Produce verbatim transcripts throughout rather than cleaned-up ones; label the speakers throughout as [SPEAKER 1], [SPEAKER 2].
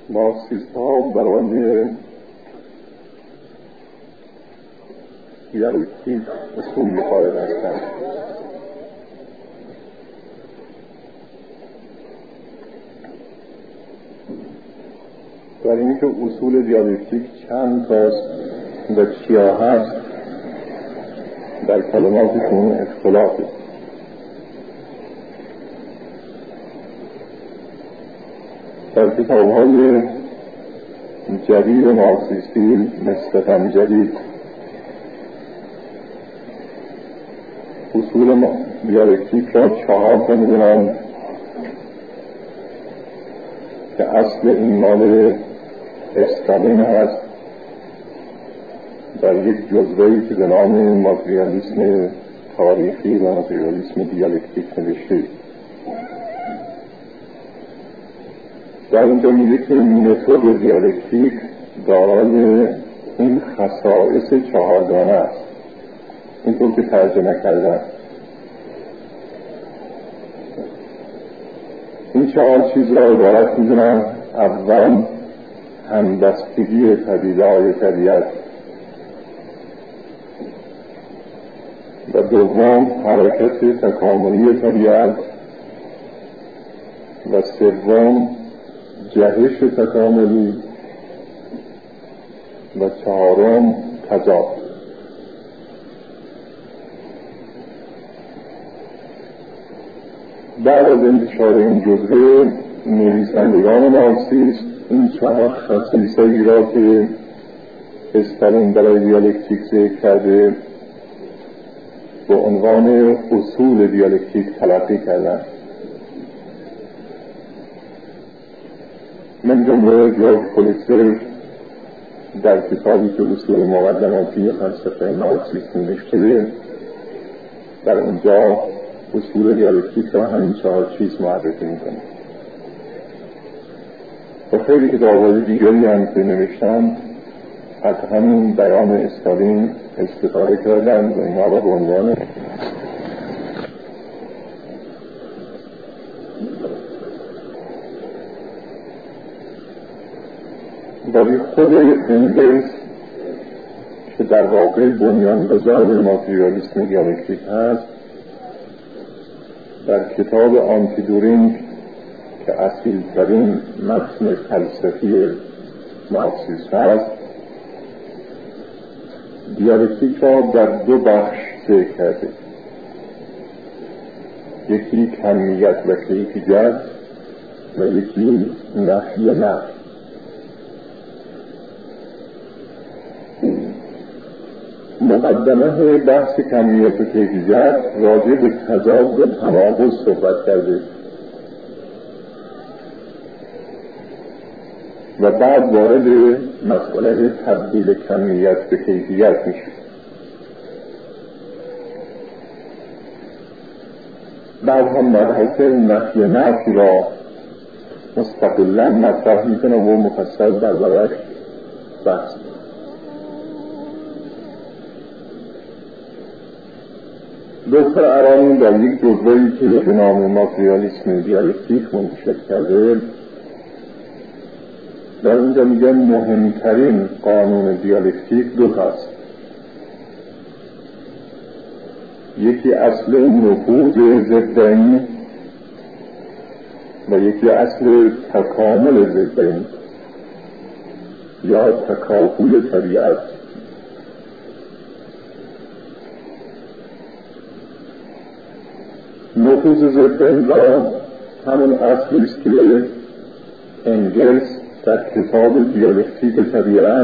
[SPEAKER 1] مارکسیست‌ها برای دیالکتیک اصولی قائل هستند. برای اینکه اصول دیالکتیک چند تاست و چیا هست در کلماتشون اختلافی. در کتاب‌های جدید مارکسیستی نسبتاً جدید اصول دیالکتیک را چهار تا می‌دونن که اصل این مال استالین هست در یک جزوه‌ای که به نام ماتریالیسم تاریخی و ماتریالیسم دیالکتیک نوشته. در اینجا میگه که متد دیالکتیک دارای این خصائص چهارگانه است، اینطور که ترجمه کردن. این چهار چیز را عبارت می‌دونن: اول همبستگی پدیده‌های طبیعت، و دوم حرکت تکاملی طبیعت، و سوم جهش تکاملی، و چهارم تضاد. بعد از انتشار این جزوه نویسندگان مارکسیست این چهار خصیصه‌ای را که استالین برای دیالکتیک ذکر کرده به عنوان اصول دیالکتیک تلقی کردند. من جمله جورج پولیتزر در کتابی که اصول مقدماتی فلسفه مارکسیسم نوشته در اونجا اصول دیالکتیک را همین چهار چیز معرفی میکنه. و خیلی کتاب‌های دیگری هم که نوشتند از همین بیان استالین استفاده کردند و اینها را به عنوان ولی خود انگلز که در واقع بنیانگذار ماتریالیسم دیالکتیک هست در کتاب آنتی دورینگ که اصیل ترین متن فلسفی مارکسیسم هست دیالکتیک را در دو بخش ذکر کرده: یکی کمیت و کیفیت و یکی نفی نفی. مقدمه بحث کمیت و کیفیت راجع به تضاد و تناقض صحبت کرده و بعد وارد مسئله تبدیل کمیت به کیفیت میشه. بعد هم مبحث نفی نفی را مستقلاً مطرح میکنه و مفصل درباره‌اش بحث. دکتر ارانی در یک جزوه‌ای که به نام ماتریالیسم دیالکتیک منتشر کرده در اونجا میگن مهمترین قانون دیالکتیک دو هست: یکی اصل نفوذ ضدین و یکی اصل تکامل ضدین یا تکافل طبیعت. نفوذ ضدین را همون اصلی است که انگلز در کتاب دیالکتیک طبیعت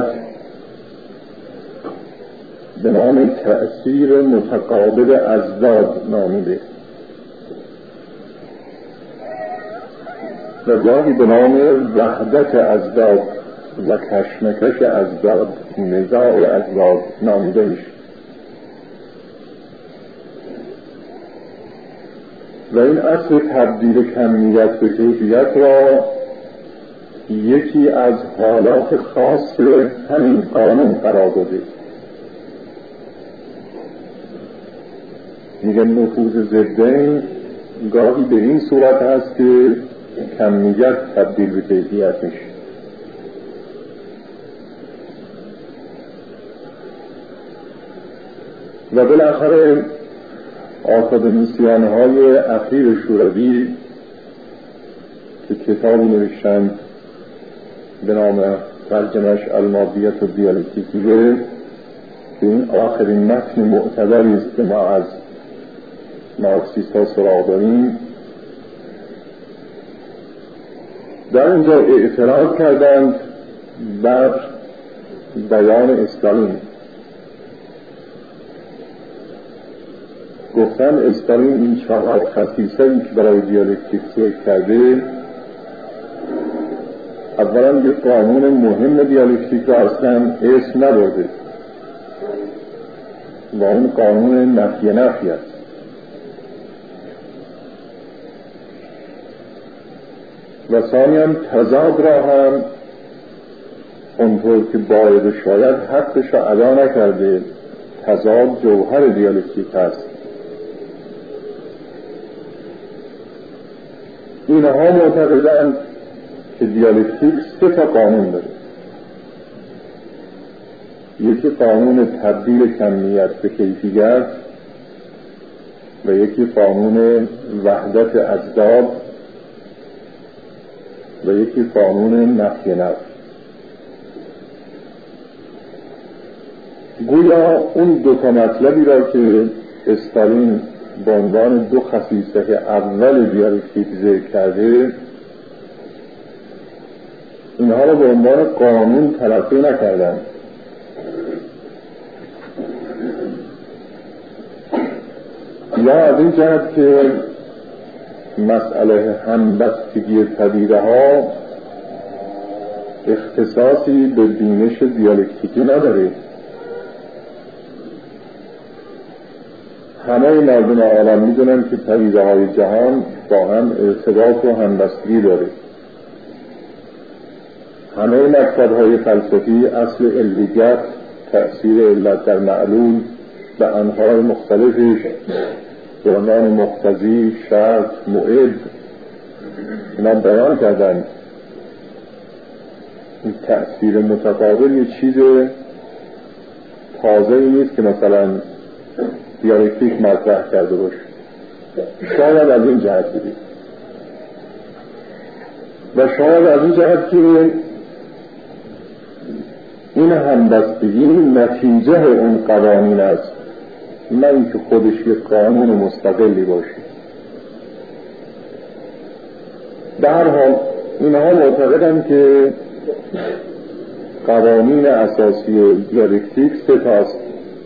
[SPEAKER 1] به نام تأثیر متقابل ازداد نامیده و گاهی به نام وحدت ازداد و کشمکش ازداد، نزاع ازداد نامیده میشه. و این اصل تبدیل کمیت به کیفیت را یکی از حالات خاص همین قانون قرار داده. میگن نفوذ ضدین گاهی به این صورت هست که کمیت تبدیل به کیفیت میشه و بالاخره آکادمیسیان های اخیر شوروی که کتابی نوشتند به نام ترجمه‌اش المادیت و دیالکتیکیه که این آخرین متن معتبری است که ما از مارکسیست ها سراغ داریم، در اینجا اعتراض کردند بر بیان استالین. گفتن استالین این چهار خصیصه‌ای که برای دیالکتیک ذکر کرده، اولا یک قانون مهم دیالکتیک را اصلا اسم نبرده و اون قانون نفی نفی است. و ثانیاً تضاد را هم اونطور که باید و شاید حقش را ادا نکرده. تضاد جوهر دیالکتیک است. اینها معتقدند که دیالکتیک سه تا قانون داره. یکی قانون تبدیل کمیت به کیفیت و یکی قانون وحدت اضداد و یکی قانون نفی نفی. گویا اون دو تا مطلبی را که استالین به عنوان دو خصیصه اول دیالکتیک ذکر کرده، اینها را به عنوان قانون تلقی نکردند. یا از این جهت که مسئله همبستگی پدیده ها اختصاصی به بینش دیالکتیکی نداره. همه مردم عالم میدونن که پدیده های جهان با هم ارتباط و همبستگی داره. همه مکتب‌های فلسفی اصل علیت، تأثیر علت در معلول به انواع مختلفش به عنوان مقتضی، شرط، موعد اینا بیان کردن. این تأثیر متقابل یه چیز تازه‌ای نیست که مثلا دیالکتیک مطرح کرده باشه. شاید از این جهت بدید و شاید از این جهت که این همبستگی نتیجه اون قوانین است، نه اینکه خودش یک قانون مستقلی باشه. در حال اینها معتقدند که قوانین اساسی دیالکتیک سه تاست.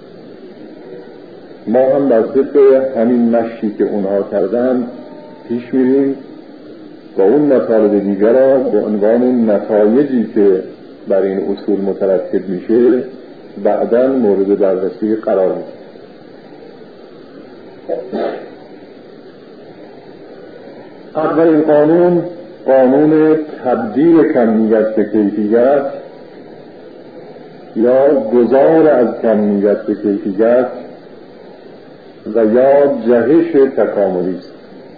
[SPEAKER 1] ما هم در طبق همین مشی که اونها کردن پیش میریم و اون مطالب دیگر را به عنوان نتایجی که بر این اصول مترتب میشه بعداً مورد بررسی قرار میدیم. اولین قانون قانون تبدیل کمیت به کیفیت یا گذار از کمیت به کیفیت و یا جهش تکاملی است.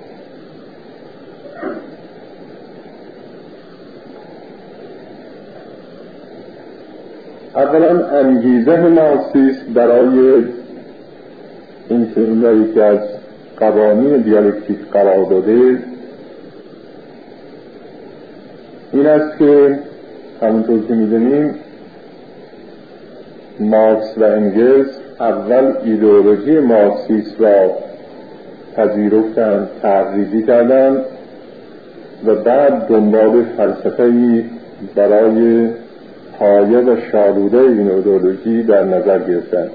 [SPEAKER 1] اولا انگیزه مارکسیسم برای این که این را یکی از قوانین دیالکتیک قرار داده این است که همونطور که می‌دونیم مارکس و انگلز اول ایدئولوژی مارکسیسم را پذیرفتند، تحریزی کردند و بعد دنبال فلسفه‌ای برای پایه و شالوده این ایدئولوژی در نظر گرفتند.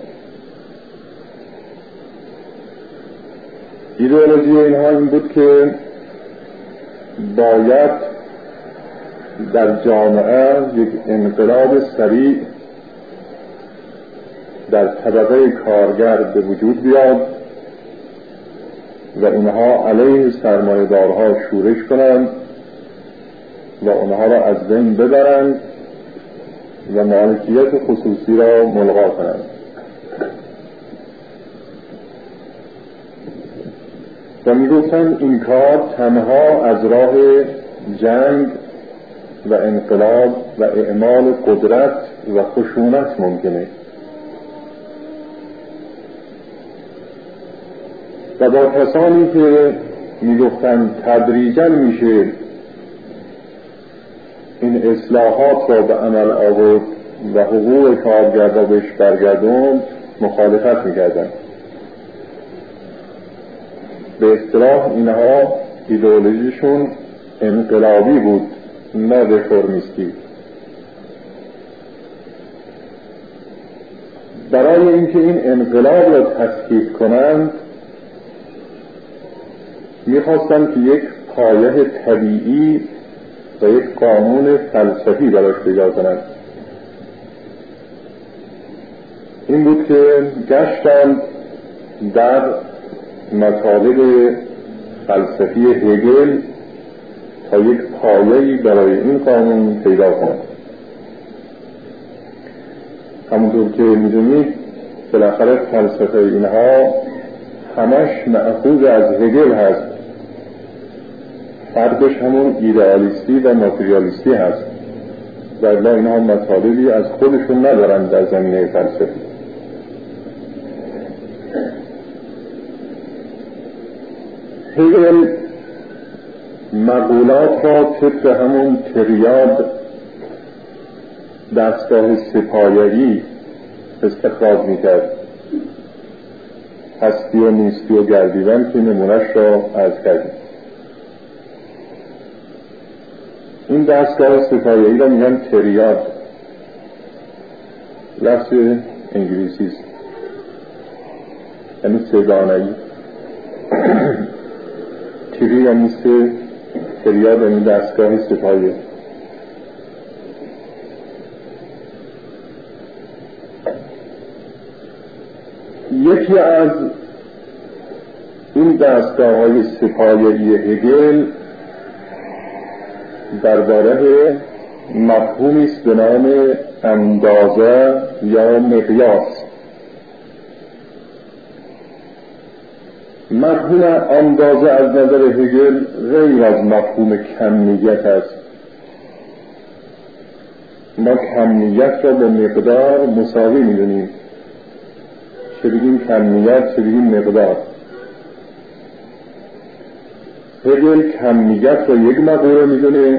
[SPEAKER 1] ایدئولوژی اینها این بود که باید در جامعه یک انقلاب سریع در طبقه کارگر به وجود بیاد و اینها علیه سرمایه‌دارها شورش کنند و اونها را از بین ببرند و مالکیت خصوصی را ملغا کنند. و میگفتند این کار تنها از راه جنگ و انقلاب و اعمال قدرت و خشونت ممکنه. و با کسانی که میگفتن تدریجاً میشه این اصلاحات را به عمل آورد و حقوق کارگر را بهش برگردوند مخالفت میکردن. به اصطلاح اینها ایدئولوژیشون انقلابی بود، نه رفرمیستی. برای اینکه این انقلاب را تثبیت کنند میخواستن که یک پایه طبیعی و یک قانون فلسفی براش پیدا کنند. این بود که گشتند در مطالب فلسفی هگل تا یک پایه‌ای برای این قانون پیدا کنند. همونطور که میدونید بالاخره فلسفه اینها همش مأخوذ از هگل هست، فردش همون ایدئالیستی و ماتریالیستی هست، ولی اینها مطالبی از خودشون ندارن در زمینه فلسفی. هگل مقولات را طبق همون تریاد دستگاه سه‌پایه‌ای استخراج میکرد. هستی و نیستی و گردیدن که نمونه‌اش را عرض کردیم. این دستگاه سه‌پایه‌ای را میگن تریاد، لفظ انگلیسی است، یعنی سه‌دانه‌ای. تری یعنی سه، تریاد یعنی دستگاه سه‌پایه. یکی از این دستگاه های سه‌پایه‌ای هگل درباره مفهومی است به نام اندازه یا مقیاس. مفهوم اندازه از نظر هگل غیر از مفهوم کمیت است. ما کمیت را با مقدار مساوی می‌دونیم، چه بگیم کمیت چه بگیم مقدار. هگل کمیت را یک مقوله می‌دونه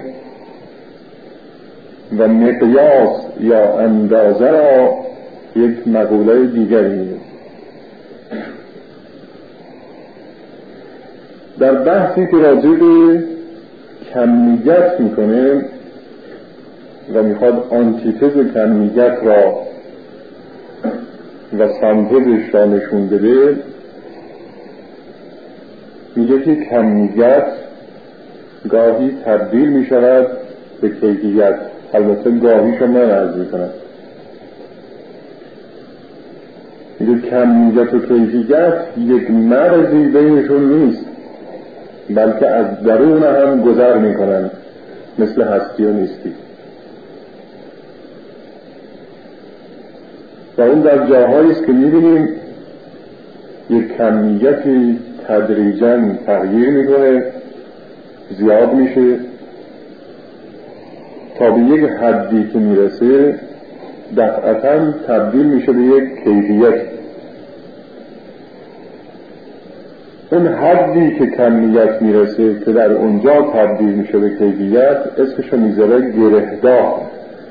[SPEAKER 1] و مقیاس یا اندازه را یک مقوله دیگری می‌دونه. در بحثی که راجع به کمیت میکنه و میخواد آنتیتز کمیت را و سنتزش را نشون بده، میگه که کمیت گاهی تبدیل میشود به کیفیت. البته گاهی شما عرض میکنم. میگه کمیت و کیفیت یک مرزی بینشون نیست، بلکه از درون هم گذر میکنن، مثل هستی و نیستی. و اون در جاهایی است که میبینیم یک کمیتی تدریجاً تغییر میکنه، زیاد میشه تا به یک حدی که میرسه دفعتاً تبدیل میشه به یک کیفیت. اون حدی که کمیت میرسه که در اونجا تبدیل میشه به کیفیت اسمشو میذاره گرهگاه.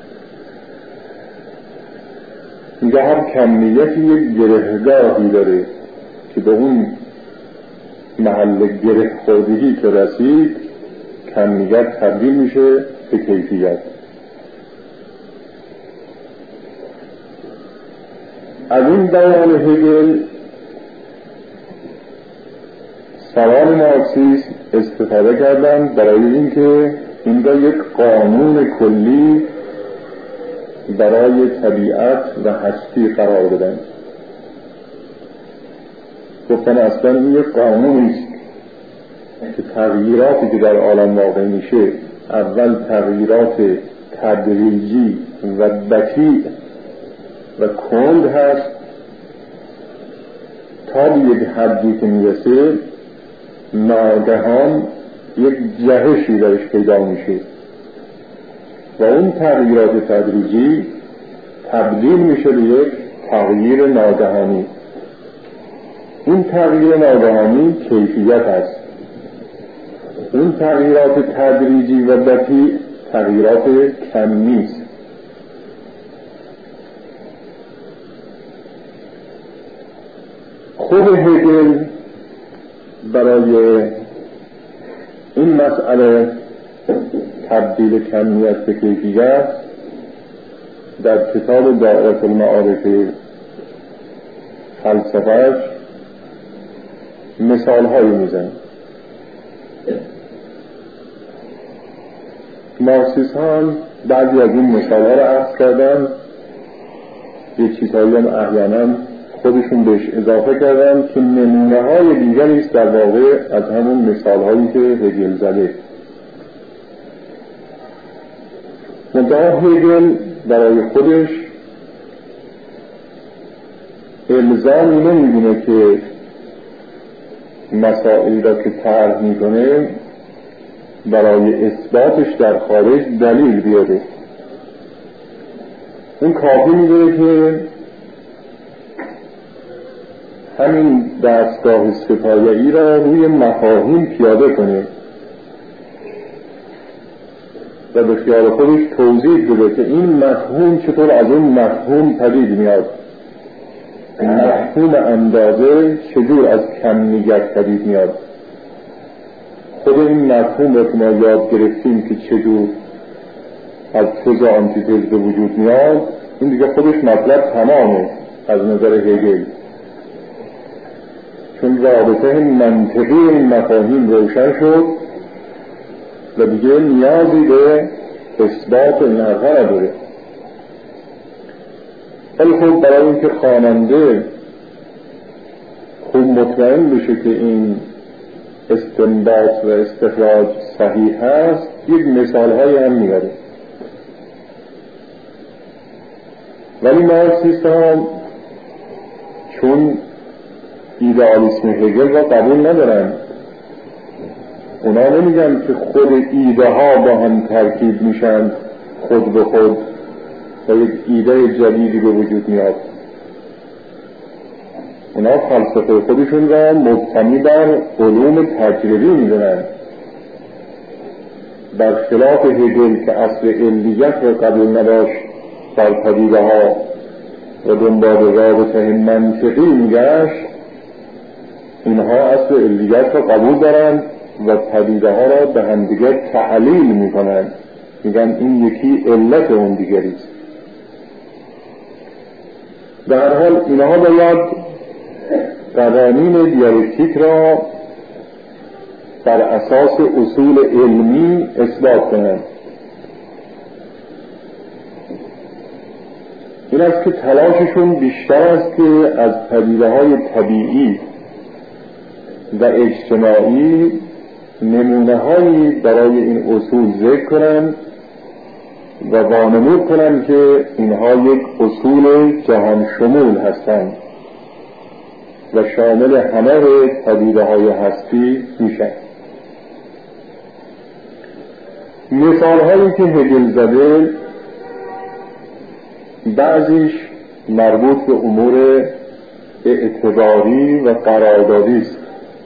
[SPEAKER 1] میگه هر کمیتی یک گرهگاهی داره که به اون محل گره خوردگی که رسید کمیت تبدیل میشه به کیفیت. از این بیان هگل سوال مارکسیسم استفاده کردن برای اینکه این را یک قانون کلی برای طبیعت و هستی قرار بدن. گفتن اصلا این یک قانونی است که تغییراتی که در عالم واقع میشه اول تغییرات تدریجی و بطیء و کند هست تا به یک حدی که میرسه ناگهان یک جهشی درش پیدا میشه و اون تغییرات تدریجی تبدیل میشه به یک تغییر ناگهانی. این تغییر ناگهانی کیفیت است. این تغییرات تدریجی و بطیء تغییرات کمی است. خود هگل برای این مسئله تبدیل کمیت به کیفیت در کتاب دائره المعارف فلسفه‌اش مثال هایی میزنه. مارکسیست ها بعضی از این مثال ها را عرض کردن، یک چیزهایی هم احیانا خودشون بهش اضافه کردن که نمونه های دیگری است در واقع از همون مثال هایی که هگل زده. منتها هگل برای خودش الزامی نمی‌بینه که مسائلی را که طرح میکنه برای اثباتش در خارج دلیل بیاره. اون کافی میدونه که همین دستگاه ستایه‌ای را روی مفاهیم پیاده کنه و به خیال خودش توضیح بده که این مفهوم چطور از اون مفهوم پدید میاد، مفهوم اندازه چجور از کمیت پدید میاد. خود این مفهوم را که ما یاد گرفتیم که چجور از تز و آنتیتز به وجود میاد، این دیگه خودش مطلب تمامه از نظر هگل، چون رابطه منطقی این مفاهیم روشن شد و دیگه نیازی به اثبات این حرفا نداره. ولی خب برای اینکه خواننده خوب مطمئن بشه که این استنباط و استخراج صحیح هست، یک مثال های هم میاره. ولی مارکسیست ها چون ایدئالیسم هگل را قبول ندارن، اونا نمیگن که خود ایده ها با هم ترکیب میشن خود به خود و یک ایده جدیدی به وجود میاد. اونا فلسفه خودشون را مبتنی بر علوم تجربی میدونن، برخلاف هگل که اصل علیت را قبول نداشت در پدیده ها و دنبال رابطه منطقی میگشت. اینها اصل علیت را قبول دارن و پدیده ها را به هم دیگر تعلیل میکنن، میگن این یکی علت اون دیگری است. در حال اینها باید قوانین دیالکتیک را بر اساس اصول علمی اثبات کنند. این است که تلاششون بیشتر است که از پدیده های طبیعی و اجتماعی نمونه هایی برای این اصول ذکر کنند و وانمود کنند که اینها یک اصول جهان شمول هستند و شامل همه پدیده های هستی میشن. مثال هایی که هگل زده بعضیش مربوط به امور اعتباری و قراردادی است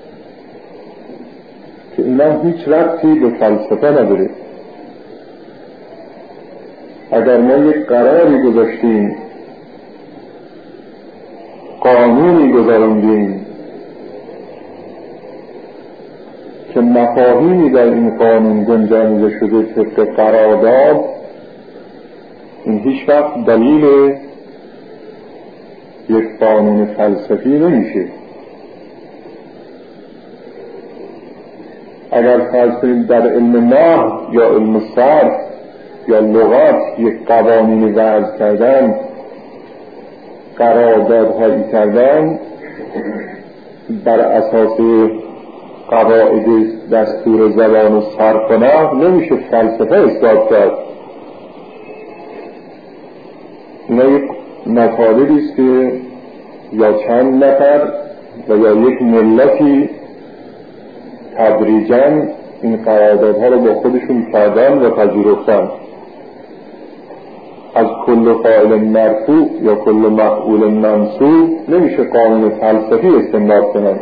[SPEAKER 1] که اینا هیچ ربطی به فلسفه نداره. اگر ما یک قراری گذاشتیم، قانونی گذاروندیم که مفاهیمی در این قانون گنجانیده شده طبق قرارداد، این هیچ وقت دلیل یک قانون فلسفی نمیشه. اگر فرض کنیم در علم نحو یا علم صرف یا لغات یک قوانینی وضع کردن، قراردادهایی کردن بر اساس قواعد دستور زبان و صرف و نحو، نمیشه فلسفه اثبات کرد. اینا یک مطالبی است که یا چند نفر و یا یک ملتی تدریجاً این قراردادها رو با خودشون کردن و پذیرفتن. از کل فاعل مرفوع یا کل مفعول منصوب نمیشه قانون فلسفی استنباط کنن.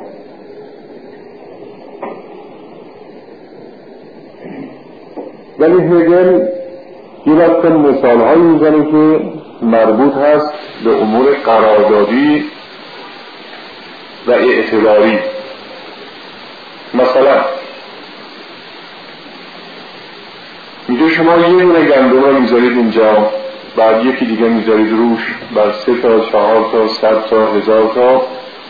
[SPEAKER 1] ولی هگل یه وقت مثال هایی میزنه که مربوط هست به امور قراردادی و اعتباری. مثلا میگه شما یه دونه گندم رو میذارید اینجا، بعد یکی دیگه میذارید روش، بعد سه تا، چهار تا، صد تا، هزار تا.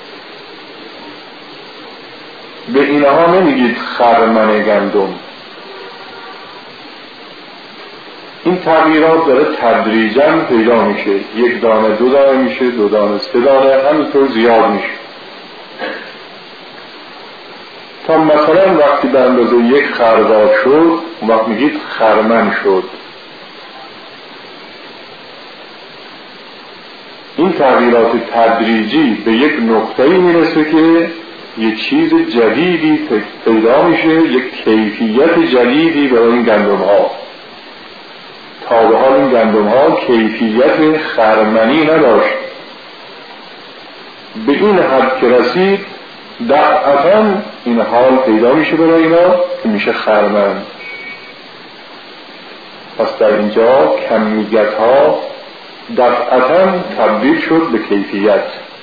[SPEAKER 1] به اینها نمیگید خرمن گندم. این تغییرات داره تدریجاً پیدا میشه، یک دانه دو دانه میشه، دو دانه سه دانه، همینطور زیاد میشه تا مثلا وقتی به اندازه یک خرداد شد، اون وقت میگید خرمن شد. این تغییرات تدریجی به یک نقطه‌ای میرسه که یک چیز جدیدی پیدا میشه، یک کیفیت جدیدی برای این گندم ها. تا به حال این گندم ها کیفیت خرمنی نداشت. به این حد که رسید دفعتاً این حال پیدا میشه برای اینا که میشه خرمن. پس در اینجا کمیت ها دفعتاً تبدیل شد به کیفیت.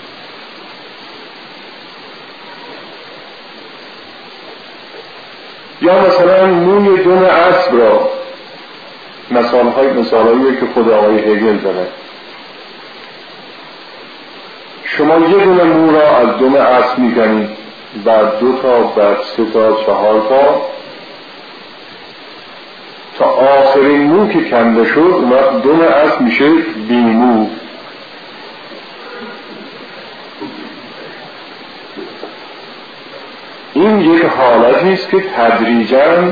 [SPEAKER 1] یا مثلا موی دم اسب را، مثال های مثال هایی که خود آقای هگل زده، شما یه دونه مو را از دم اسب میکنید، بعد دو تا، بعد سه تا، چهار تا، تا آخرین مو که کنده شد اون وقت دم اسب میشه بی مو. این یک حالتی است که تدریجاً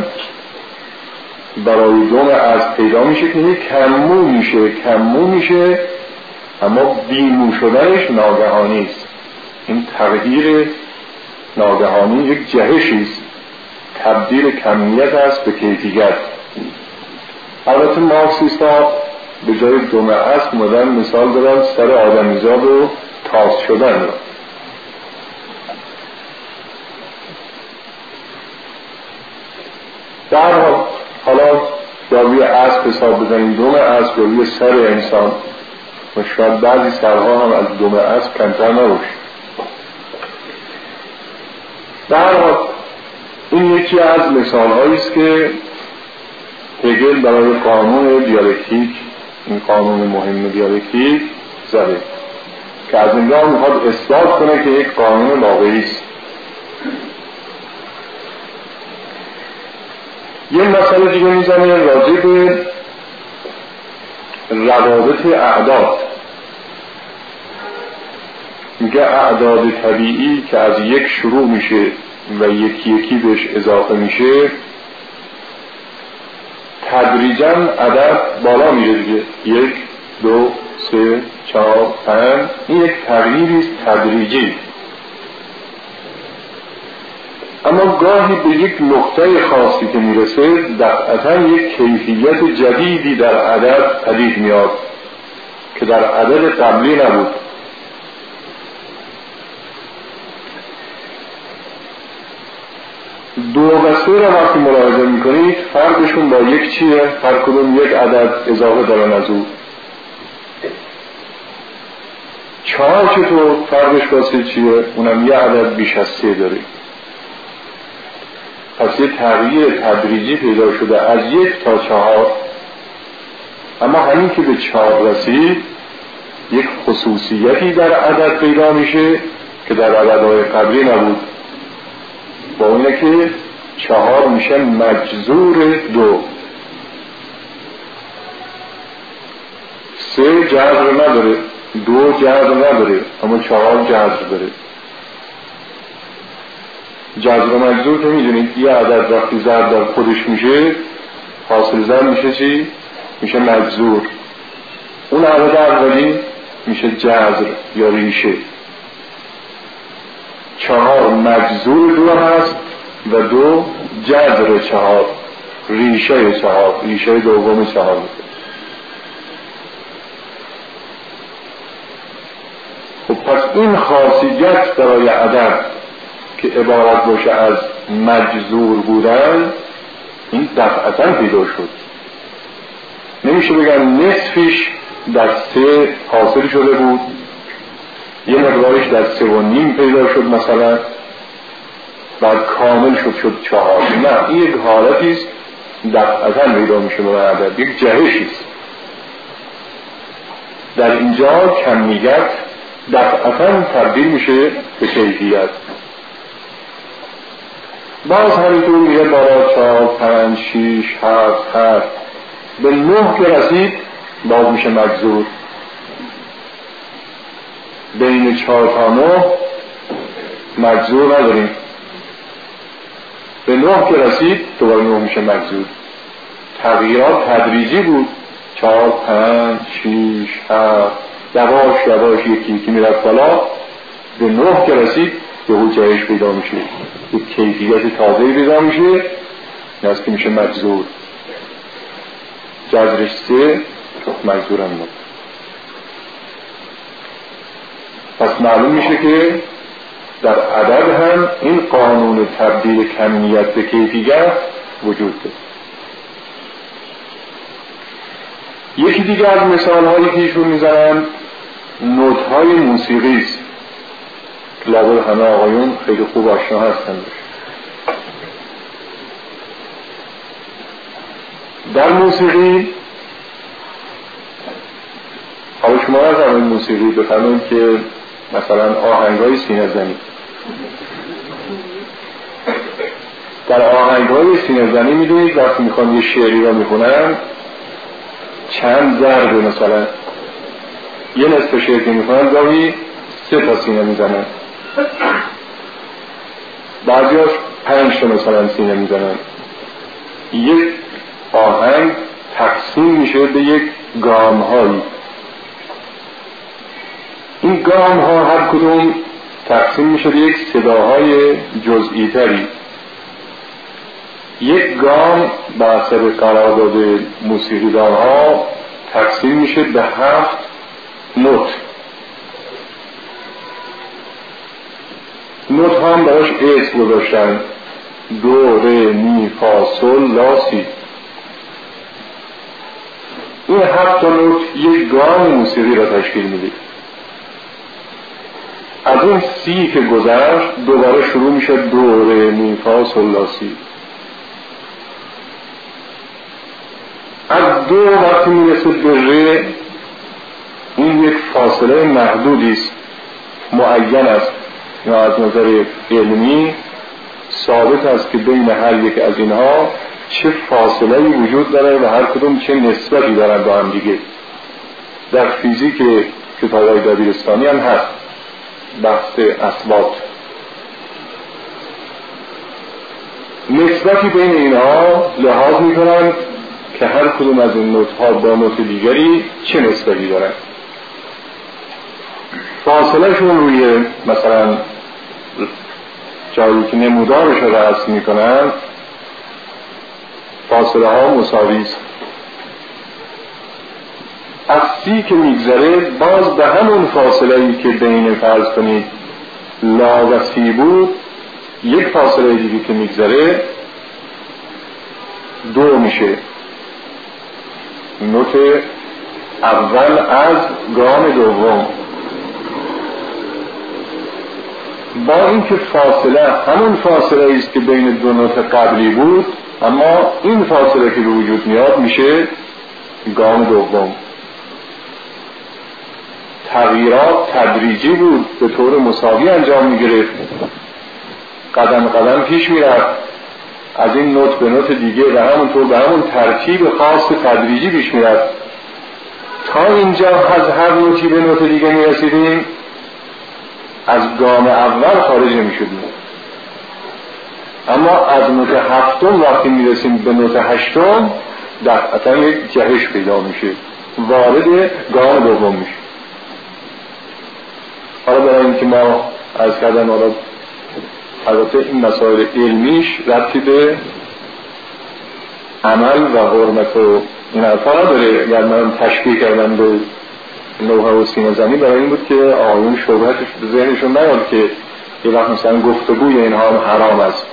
[SPEAKER 1] برای دم اسب پیدا میشه که کممو میشه کممو میشه اما بیمو شدنش ناگهانی است. این تغییر ناگهانی یک جهشی است، تبدیل کمیت است به کیفیت. البته مارکسیست‌ها به جای دم اسب مدن مثال دارن سر آدمیزاد و تاس شدن را. در حال حالا یا روی اسب حساب بزنیم دم اسب یا روی سر انسان، و شاید بعضی سرها هم از دم اسب کمتر نباشه. در حال این یکی از مثال هایی است که هگل برای قانون دیالکتیک، این قانون مهم دیالکتیک زده که از این راه میخواد اثبات کنه که یک قانون واقعی است. یه مسئله دیگه میزنه راجع به روابط اعداد. میگه اعداد طبیعی که از یک شروع میشه و یکی یکی بهش اضافه میشه تدریجاً عدد بالا میره دیگه، یک، دو، سه، چهار، پنج. این یک تغییری است تدریجی، اما گاهی به یک نقطه خاصی که میرسه دفعتاً یک کیفیت جدیدی در عدد پدید میاد که در عدد قبلی نبود. دو و سه را وقتی ملاحظه میکنید فرقشون با یک چیه؟ هر کدوم یک عدد اضافه دارن از او. چهار چطور؟ فرقش با سه چیه؟ اونم یه عدد بیش از سه داره. پس یه تغییر تدریجی پیدا شده از یک تا چهار، اما همین که به چهار رسید یک خصوصیتی در عدد پیدا میشه که در عددهای قبلی نبود، با اونه که چهار میشه مجذور دو. سه جذر نداره، دو جذر نداره، اما چهار جذر داره. جذر و مجذور که میدونید یه عدد وقتی ضرب در خودش میشه حاصل ضرب میشه چی؟ میشه مجذور. اون عدد اولی میشه جذر یا ریشه. چهار مجذور دو هست و دو جذر چهار، ریشه چهار، ریشه دوم چهار. پس این خاصیت برای عدد که عبارت باشه از مجذور بودن، این دفعتا پیدا شد. نمیشه بگن نصفش در سه حاصل شده بود، یه مقدارش در سه و نیم پیدا شد مثلا، بعد کامل شد شد چهار. نه، این یک حالتیست دفعتا پیدا میشه برای عدد، یک جهشیست. در اینجا کمیت دفعتا تبدیل میشه به کیفیت. باز همینطور میره بالا، چهار، پنج، شیش، هفت، هفت، به نه که رسید باز میشه مجذور. بین چهار تا نه مجذور نداریم، به نه که رسید دوباره نه میشه مجذور. تغییرات تدریجی بود، چهار، پنج، شیش، هفت، یواش یواش یکی یکی میرفت بالا، به نه که رسید یهو جهش پیدا میشه، یک کیفیت تازه‌ای پیدا میشه، نست که میشه مجذور. جذرش سه، مجذور هم نه. پس معلوم میشه که در عدد هم این قانون تبدیل کمیت به کیفیت وجود داره. یکی دیگه از مثال هایی که ایشون میزنن نوت های موسیقی است. لابد همه آقایون خیلی خوب آشنا هستن. در موسیقی، حالا شما از همین موسیقی بفرمایید که مثلا آهنگای سینه زنی، در آهنگای سینه زنی میدونید وقتی میخوان یه شعری را میخونن چند ضربه، مثلا یه نصف شعر که میخونن گاهی سه تا سینه میزنن، بعضی هاش پنج تا مثلا سینه میزنن. یک آهنگ تقسیم میشه به یک گام هایی. این گام ها هر کدوم تقسیم میشه به یک صداهای جزئی تری. یک گام به حسب قرارداد موسیقیدان ها تقسیم میشه به هفت نوت. نوت ها هم براش اسم گذاشتن: دو، ره، می، فا، سل، لا، سی. این هفت نوت یک گام موسیقی را تشکیل میده. از این سی که گذشت دوباره شروع میشه دو، ره، می، فا، سل، لا، سی. از دو وقتی میرسه به ره، این یک فاصله محدودی است، معین است، یا از نظر علمی ثابت است که بین هر یک از اینها چه فاصله‌ای وجود داره و هر کدوم چه نسبتی دارن با هم دیگه. در فیزیک کتاب‌های دبیرستانی هم هست بحث اثبات. نسبتی بین اینها لحاظ می‌کنند که هر کدوم از این نوت‌ها با نوت دیگری چه نسبتی دارن. فاصله شون روی مثلا جایی که نمودارش رو رسم میکنن فاصله ها مساوی است. از سی که میگذره باز به همون فاصله ای که بین فرض کنید لا و سی بود، یک فاصله دیگه که میگذره دو میشه. نوت اول از گام دوم. با اینکه فاصله همون فاصله است که بین دو نوت قبلی بود، اما این فاصله که به وجود میاد میشه گام دوم. تغییرات تدریجی بود، به طور مساوی انجام میگرفت، قدم قدم پیش میرفت، از این نوت به نوت دیگه و همونطور به همون ترتیب خاص تدریجی پیش میرفت تا اینجا از هر نوتی به نوت دیگه میرسیدیم از گام اول خارج نمیشدیم. اما از نوت هفتم وقتی میرسیم به نوت هشتم دفعتا یک جهش پیدا میشه، وارد گام دوم میشه. حالا برای اینکه ما از کردن حالا البته این مسائل علمیش ربطی به عمل و حرمت و این حرفا نداره. اگر من تشبیه کردم به لوح و سینه زمین برای این بود که آقایون شبهتش به ذهنشون نیاد که یه وقت مثلا گفتگوی اینها هم حرام است.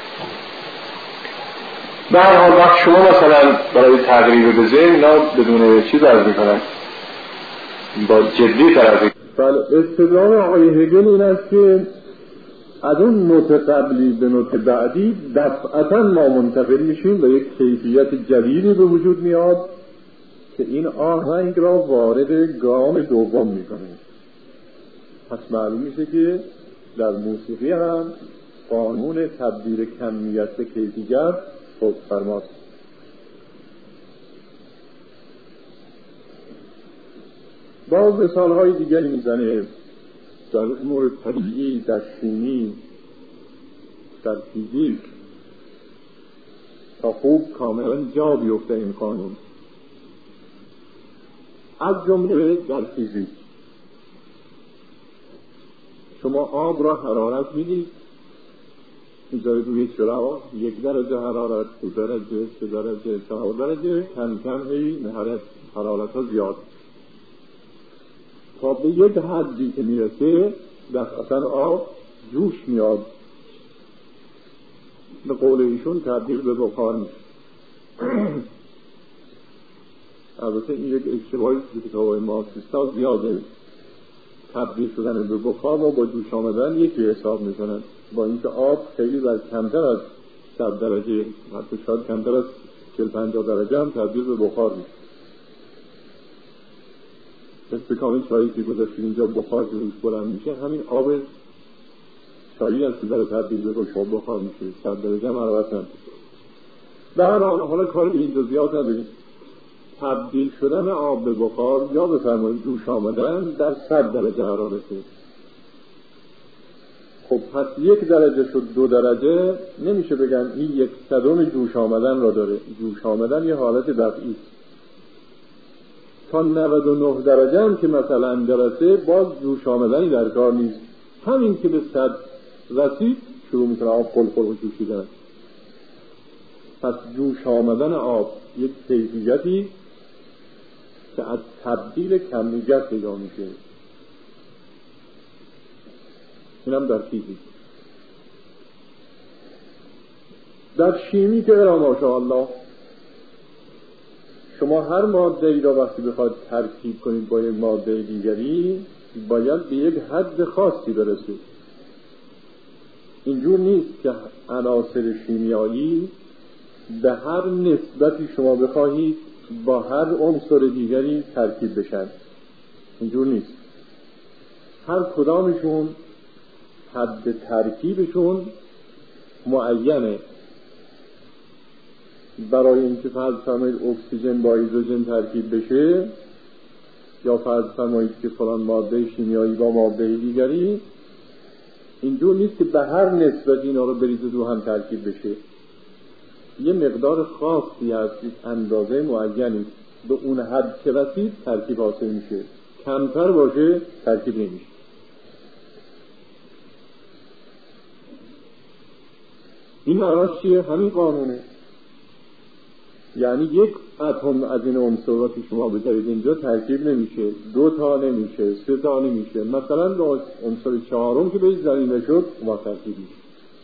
[SPEAKER 1] به هر حال وقت شما مثلا برای تقریب به ذهن اینا بدون چیز عرض میکنن با جدی طرفی.
[SPEAKER 2] بله، استدلال آقای هگل این است که از اون نوت قبلی به نوت بعدی دفعتا ما منتقل میشیم و یک کیفیت جدیدی به وجود میاد که این آهنگ را وارد گام دوم میکنه. پس معلوم میشه که در موسیقی هم قانون تبدیل کمیت به کیفیت حکم فرماست. باز مثال های دیگری میزنه در امور طبیعی، در شیمی، در فیزیک، تا خوب کاملا جا بیفته این قانون. از جمله در فیزیک شما آب را حرارت میدید، میذارید روی چراغ، یک درجه حرارت، دو درجه، سه درجه، چهار درجه، کم کم هی حرارت ها زیاد تا به یک حدی که میرسه دفعتا آب جوش میاد، به قول ایشون تبدیل به بخار میشه. البته این یک اشتباهی که کتاب‌های مارکسیستا زیاده، تبدیل شدن به بخار و با جوش آمدن یکی حساب میکنن، با اینکه آب خیلی بر کمتر از صد درجه، حتی شاید کمتر از چهل پنجاه درجه هم تبدیل به بخار میشه. بکنید چایی که گذاشتید اینجا بخار که روش بلند میشه، همین آب چایی از که در تبدیل به بخار میشه، صد درجه هم حرارت نداره. به هر حال حالا کار به این جزئیات نداریم. تبدیل شدن آب به بخار یا بفرمایید جوش آمدن در صد درجه حرارته. خب پس یک درجه شد دو درجه، نمیشه بگن این یک صدم جوش آمدن را داره. جوش آمدن یه حالت دفعی. تا نود و نه درجه هم که مثلا درسه باز جوش آمدنی در کار نیست. همین که به صد رسید شروع میکنه آب قل قل و جوشیدن. پس جوش آمدن آب یک کیفیتی که از تبدیل کمیت پیدا میشه. اینم در فیزیک. در شیمی که الا ماشاءالله شما هر ماده ای را وقتی بخواید ترکیب کنید با یک ماده دیگری باید به یک حد خاصی برسید. اینجور نیست که عناصر شیمیایی به هر نسبتی شما بخواهید با هر عنصر دیگری ترکیب بشن. اینجور نیست. هر کدامشون حد ترکیبشون معینه. برای اینکه فرض فرمایید اکسیژن با هیدروژن ترکیب بشه یا فرض فرمایید که فلان ماده شیمیایی با ماده دیگری، اینجور نیست که به هر نسبت اینا رو برید و هم ترکیب بشه. یه مقدار خاصی هست، اندازه معینی، به اون حد که رسید ترکیب حاصل میشه. کمتر باشه ترکیب نمیشه. این معناش چیه؟ همین قانونه. یعنی یک اتم از این عنصرات که شما بذارید اینجا ترکیب نمیشه، دو تا نمیشه، سه تا نمیشه. مثلا عنصر چهارم که بهش ضمیمه شد ما ترکیب میشه.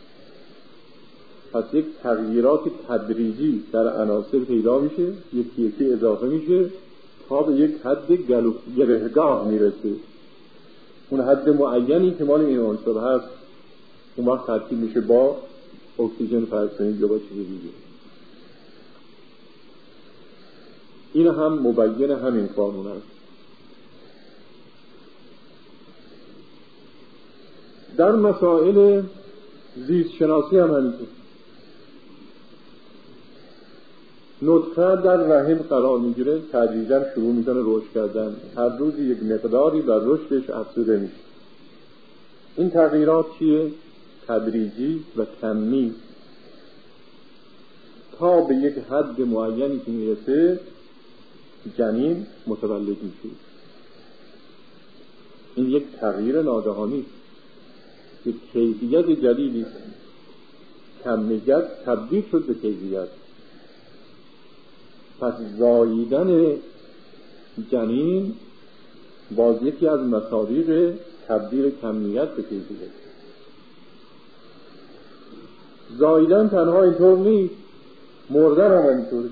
[SPEAKER 2] پس یک تغییرات تدریجی در عناصر پیدا میشه، یکی یکی اضافه میشه تا به یک حد گرهگاه میرسه. اون حد معینی که مال این عنصر هست اون وقت ترکیب میشه با اکسیژن فرض کنید یا با چیز دیگه. این هم مبین همین قانون است. در مسائل زیست شناسی هم همینطور. نطفه در رحم قرار میگیره، تدریجا شروع میکنه رشد کردن، هر روز یک مقداری بر رشدش افزوده میشه. این تغییرات چیه؟ تدریجی و کمی، تا به یک حد معینی که میرسه جنین متولد میشه. این یک تغییر ناگهانی، یک کیفیت جدیدی، کمیت تبدیل شد به کیفیت. پس زاییدن جنین باز یکی از مصادیق تبدیل کمیت به کیفیت. زاییدن تنها اینطور نیست، مردن هم اینطوره.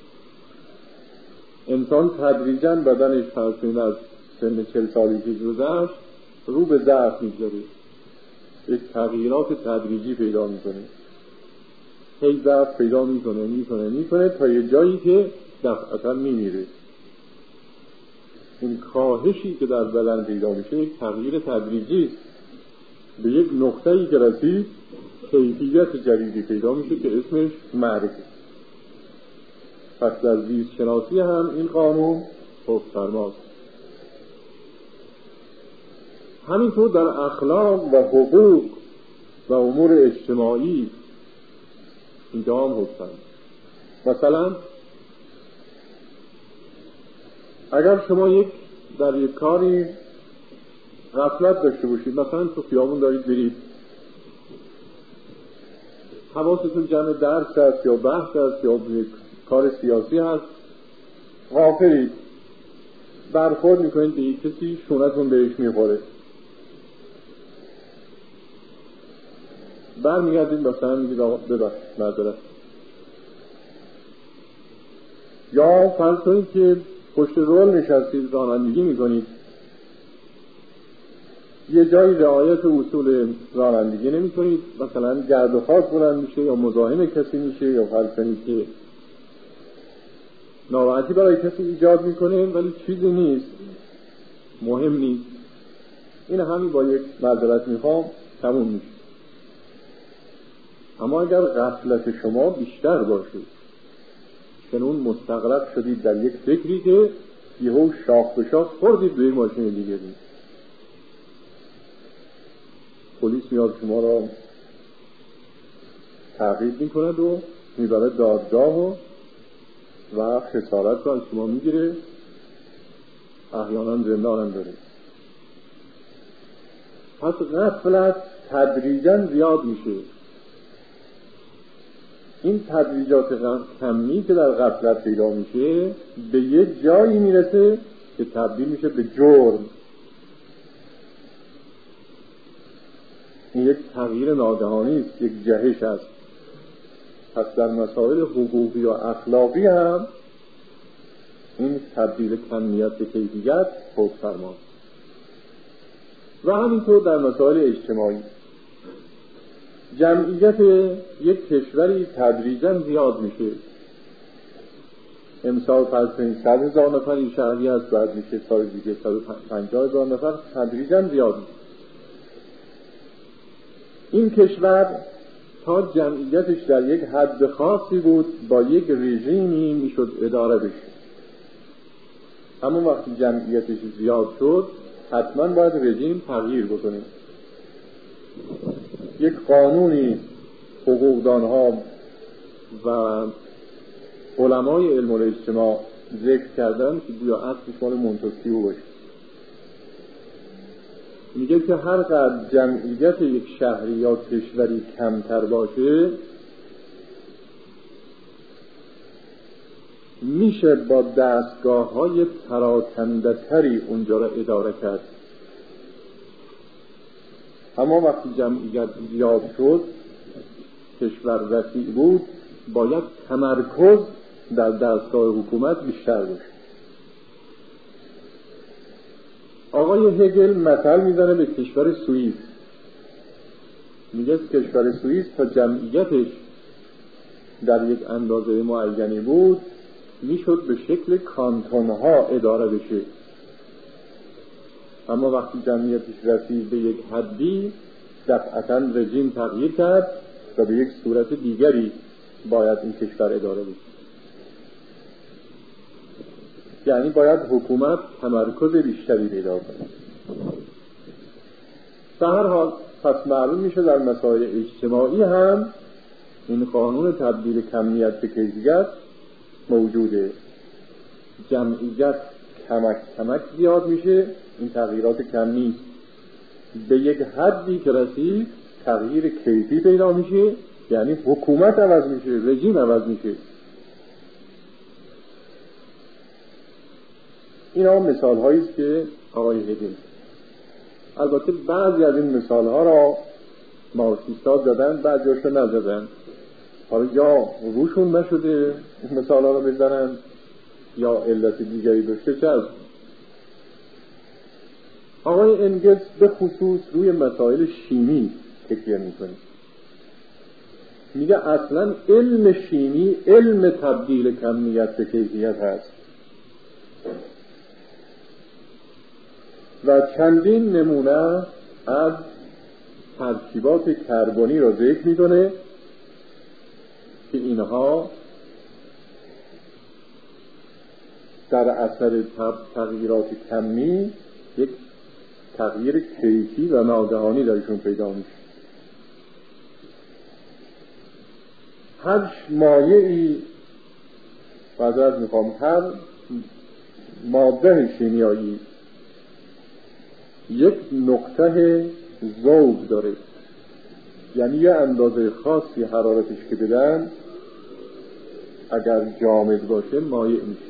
[SPEAKER 2] انسان تدریجاً بدنش فرسون از سن چل سالی که گذشت رو به ضعف می‌گذاره، یک تغییرات تدریجی پیدا میکنه، هی ضعف پیدا میکنه میکنه میکنه تا یه جایی که دفعتاً میمیره. این کاهشی که در بدن پیدا میشه یک تغییر تدریجی است. به یک نقطه‌ای که رسید کیفیت جدیدی پیدا میشه که اسمش مرگ. پس در زیست شناسی هم این قانون حکم فرماست. همینطور در اخلاق و حقوق و امور اجتماعی اینجا هم حکم. مثلا اگر شما یک در یک کاری غفلت داشته باشید، مثلا تو خیابون دارید برید، حواستون جمع درس است یا بحث است یا کار سیاسی هست، غافلید، برخورد میکنید به یک کسی، شونتون بهش میخوره، برمیگردید مثلا میگید آقا ببخشید معذرت. یا فرض کنید که پشت رول نشستید رانندگی میکنید، یه جایی رعایت اصول رانندگی نمی کنید، مثلا گرد و خاک بلند میشه یا مزاحم کسی میشه یا فرض کنید که ناراحتی برای کسی ایجاد میکنه ولی چیزی نیست، مهم نیست، این همین با یک معذرت میخوام تموم میشه. اما اگر غفلت شما بیشتر باشه، چنون مستغرق شدید در یک فکری که یهو شاخ به شاخ خوردید به یک ماشین دیگه، پلیس میاد شما را تعقیب میکند و میبره دادگاه و و خسارت رو از شما میگیره، احیانا زندان هم داره. پس غفلت تدریجا زیاد میشه. این تدریجات کمی که در غفلت پیدا میشه به یک جایی میرسه که تبدیل میشه به جرم. این یک تغییر ناگهانی است، یک جهش است. پس در مسائل حقوقی و اخلاقی هم این تبدیل کمیت به کیفیت حکم فرماست. و همینطور در مسائل اجتماعی جمعیت یک کشوری تدریجاً زیاد میشه. امسال فرض کنید صد هزار نفر این شهری هست، بعد میشه سال دیگه صد و پنجاه هزار نفر، تدریجاً زیاد میشه. این کشور تا جمعیتش در یک حد خاصی بود با یک رژیمی میشد اداره بشه، اما وقتی جمعیتش زیاد شد حتما باید رژیم تغییر بکنه. یک قانونی حقوقدانها و علمای علم الاجتماع ذکر کردن که گویا اصلش مال مونتسکیو باشه. میگه که هر قدر جمعیت یک شهری یا کشوری کمتر باشه میشه با دستگاه های پراکنده تری اونجا را اداره کرد. اما وقتی جمعیت زیاد شد، کشور وسیع بود، باید تمرکز در دستگاه حکومت بیشتر باشه. آقای هگل مثل میزنه به کشور سوئیس. میگه کشور سوئیس تا جمعیتش در یک اندازه معینی بود میشد به شکل کانتونها اداره بشه، اما وقتی جمعیتش رسید به یک حدی دفعتاً رژیم تغییر کرد و به یک صورت دیگری باید این کشور اداره بشه. یعنی باید حکومت تمرکز بیشتری پیدا کنه. به هر حال پس معلوم میشه در مسائل اجتماعی هم این قانون تبدیل کمیت به کیفیت موجوده. جمعیت کمک کمک زیاد میشه، این تغییرات کمی به یک حدی که رسید تغییر کیفی پیدا میشه، یعنی حکومت عوض میشه، رژیم عوض میشه. اینا مثال هایی است که آقای هگل، البته بعضی از این مثال ها را مارکسیست‌ها زدن، بعضی هاشو نزدن. حالا یا روشون نشده این مثال ها رو بزنن یا علت دیگری داشته. چه از آقای انگلز به خصوص روی مسائل شیمی تکیه میکنه. میگه اصلا علم شیمی علم تبدیل کمیت به کیفیت هست و چندین نمونه از ترکیبات کربنی را ذکر میکنه که اینها در اثر تغییرات کمی یک تغییر کیفی و ناگهانی درشون پیدا میشه. هر مایعی وضعیت میخوام هر ماده شیمیایی یک نقطه ذوب داره، یعنی یه اندازه خاصی حرارتش که بدن اگر جامد باشه مایع میشه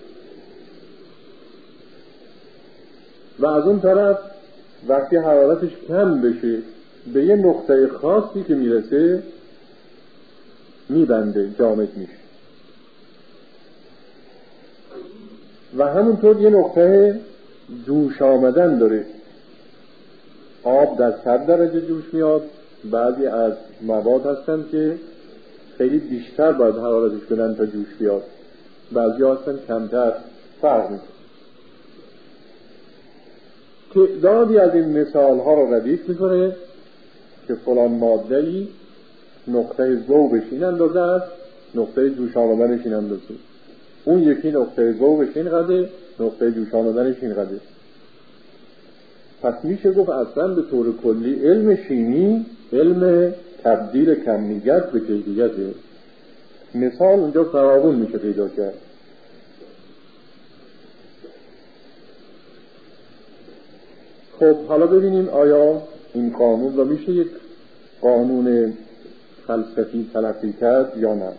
[SPEAKER 2] و از اون طرف وقتی حرارتش کم بشه به یه نقطه خاصی که میرسه میبنده، جامد میشه و همونطور یه نقطه جوش آمدن داره. آب در صد درجه جوش میاد، بعضی از مواد هستن که خیلی بیشتر باید حرارتش بدن تا جوش بیاد، بعضی هستن کمتر، فرق میکنه. تعدادی از این مثال ها رو ردیف میکنه که فلان ماده‌ای نقطه ذوبش این اندازه است، نقطه جوش آمدنش این اندازه، اون یکی نقطه ذوبش این قدره، نقطه جوش آمدنش این قدره. پس میشه گفت اصلا به طور کلی علم شیمی علم تبدیل کمیت به کیفیته. مثال اونجا فراوون میشه پیدا کرد. خب حالا ببینیم آیا این قانون را میشه یک قانون فلسفی تلقی کرد یا نه.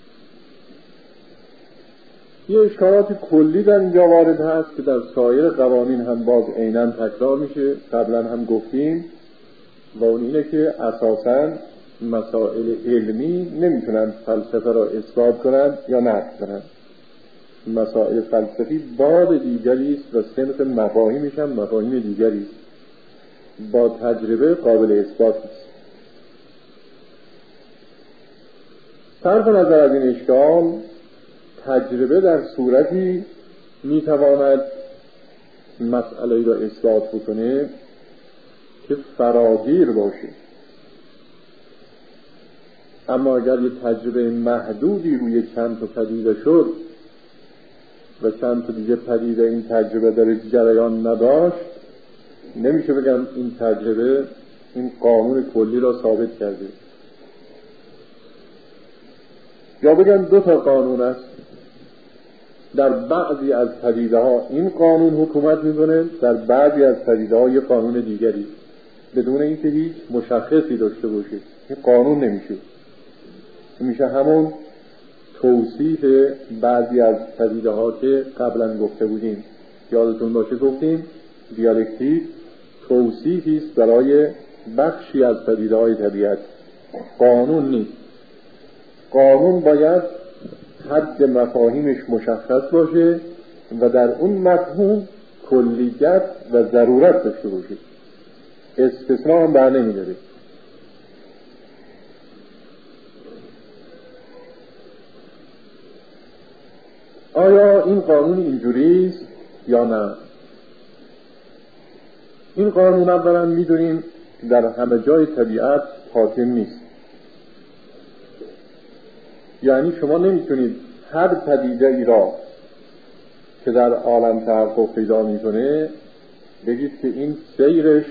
[SPEAKER 2] یه اشکالات کلی در اینجا وارد هست که در سایر قوانین هم باز عیناً تکرار میشه، قبلا هم گفتیم، و اون اینه که اساساً مسائل علمی نمیتونن فلسفه را اثبات کنن یا نقد کنن. مسائل فلسفی باب دیگری است و صنف مفاهیمش هم مفاهیم دیگری است، با تجربه قابل اثبات است. صرف نظر از این اشکال، تجربه در صورتی میتواند مسئله را اثبات بکنه که فراگیر باشه، اما اگر یک تجربه محدودی روی چند تا پدیده شد و چند تا دیگه پدیده این تجربه در جریان نداشت، نمیشه بگم این تجربه این قانون کلی را ثابت کرده. یا بگم دو تا قانون است، در بعضی از پدیده ها این قانون حکومت میکنه، در بعضی از پدیده ها یک قانون دیگری، بدون اینکه هیچ مشخصی داشته باشه. این قانون نمیشه، میشه همون توصیف بعضی از پدیده ها که قبلا گفته بودیم. یادتون باشه گفتیم دیالکتیک توصیفی است برای بخشی از پدیده های طبیعت، قانون نیست. قانون باید حد مفاهیمش مشخص باشه و در اون مفهوم کلیت و ضرورت داشته باشه، استثناء هم بر نمیداره. آیا این قانون اینجوری است یا نه؟ این قانون اولا میدونیم در همه جای طبیعت حاکم نیست. یعنی شما نمیتونید هر پدیده ای را که در عالم تحقق پیدا میکنه بگید که این سیرش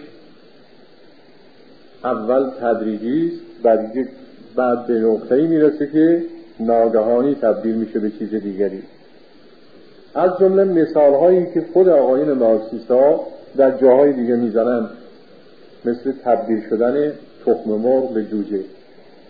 [SPEAKER 2] اول تدریجی است، بعد بعد به نقطه‌ای میرسه که ناگهانی تبدیل میشه به چیز دیگری. از جمله مثال هایی که خود آقایون مارکسیست‌ها در جاهای دیگه میزنن، مثل تبدیل شدن تخم مرغ به جوجه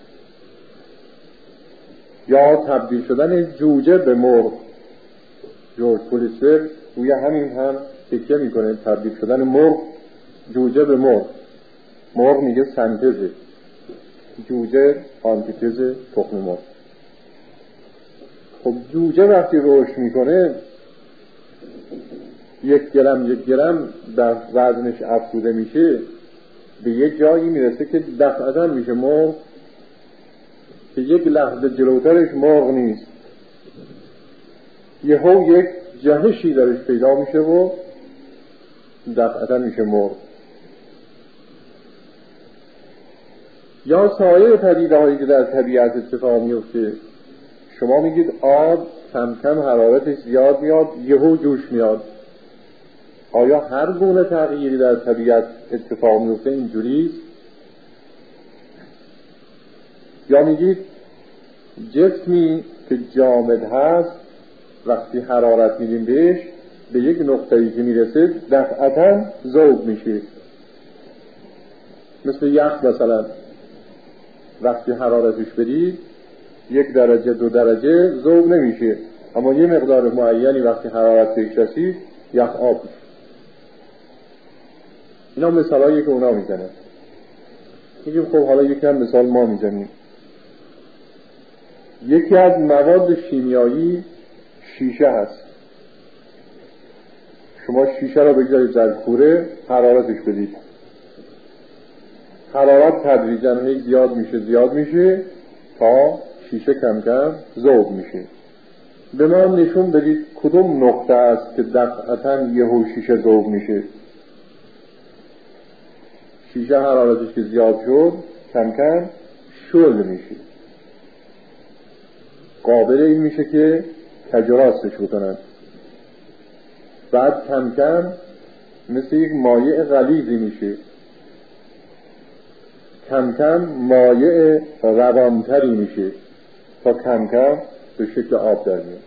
[SPEAKER 2] یا تبدیل شدن جوجه به مرغ، جورج پولیتزر روی همین هم تکیه میکنه، تبدیل شدن مرغ، جوجه به مرغ. مرغ میگه سنتزه، جوجه آنتیتز تخم مرغ. خب جوجه وقتی رشد میکنه یک گرم یک گرم در وزنش افزوده میشه، به یک جایی میرسه که دفعتاً میشه مرغ که یک لحظه جلوترش مرغ نیست، یهو یک جهشی درش پیدا میشه و دفعتاً میشه مرغ. یا سایر پدیده هایی که در طبیعت اتفاق میفته، شما میگید آب کم کم حرارتش زیاد میاد یهو جوش میاد. آیا هر گونه تغییری در طبیعت اتفاق میفته اینجوریست؟ یا میگید جسمی که جامد هست وقتی حرارت میدیم بهش به یک نقطه‌ای که میرسه دفعتاً ذوب میشه، مثل یخ مثلا وقتی حرارتش بدید یک درجه دو درجه ذوب نمیشه، اما یه مقدار معینی وقتی حرارت بهش رسید یخ آب میشه. اینا مثالایی که اونا میزنن. میگیم خب حالا یکم مثال ما میزنیم. یکی از مواد شیمیایی شیشه هست. شما شیشه رو بگذارید در کوره، حرارتش بدید، حرارت تدریجاً هی زیاد میشه زیاد میشه تا شیشه کم کم ذوب میشه. به ما نشون بدید کدوم نقطه است که دفعتاً یهو شیشه ذوب میشه. شیشه حرارتش که زیاد شد کم کم شل میشه، قابل این میشه که کجراستش بکنن، بعد کم کم مثل یک مایع غلیظی میشه، کم کم مایع روانتری میشه تا کم کم به شکل آب در میاد.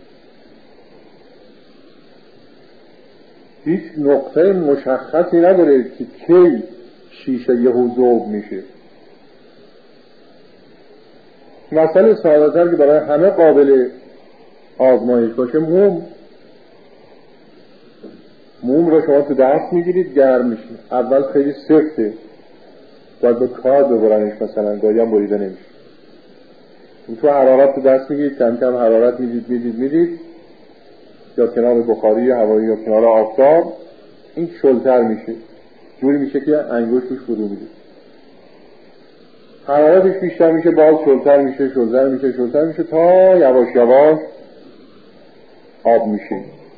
[SPEAKER 2] هیچ نقطه مشخصی نداره که کی شیشه یهو ذوب میشه. مثلا ساده‌تر که برای همه قابل آزمایش باشه، موم موم رو شما تو دست میگیرید گرم میشه، اول خیلی سفته، باید با کار ببرنش، مثلا گاهی هم بریده نمیشه. تو حرارت تو دست میگیرید، کم کم حرارت میدید میدید میدید یا کنار بخاری هوایی یا کنار آفتاب، این شلتر میشه، جوری میشه که انگشتش فرو میره. حرارتش بیشتر میشه، باز شلتر میشه شلتر میشه شلتر میشه تا یواش یواش آب میشه.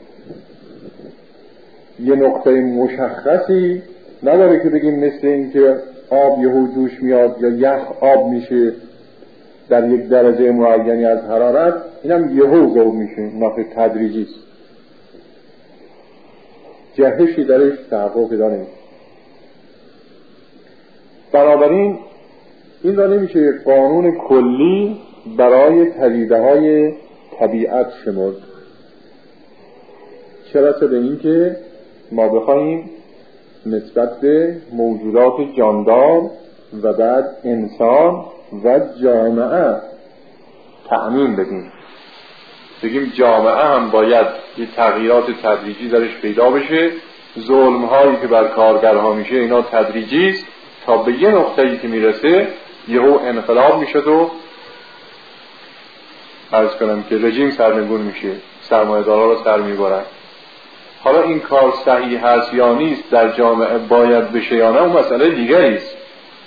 [SPEAKER 2] یه نقطه مشخصی نداره که بگیم مثل این که آب یهو جوش میاد یا یخ آب میشه در یک درجه معینی از حرارت، اینم یهو ذوب میشه، نقطه تدریجی است، جهشی درش تحقق پیدا نمیشه. بنابراین این را نمیشه یک قانون کلی برای پدیده های طبیعت شمرد، چرا به این که ما بخواهیم نسبت به موجودات جاندار و بعد انسان و جامعه تأمین بدیم، بگیم جامعه هم باید یه تغییرات تدریجی درش پیدا بشه، ظلم هایی که بر کارگرها میشه اینا تدریجی است تا به یه نقطه‌ای که میرسه یهو انقلاب میشه و عرض کنم که رژیم سرنگون میشه، سرمایه‌دارا رو سر میبرن. حالا این کار صحیح هست یا نیست، در جامعه باید بشه یا نه، اون مسئله دیگری است.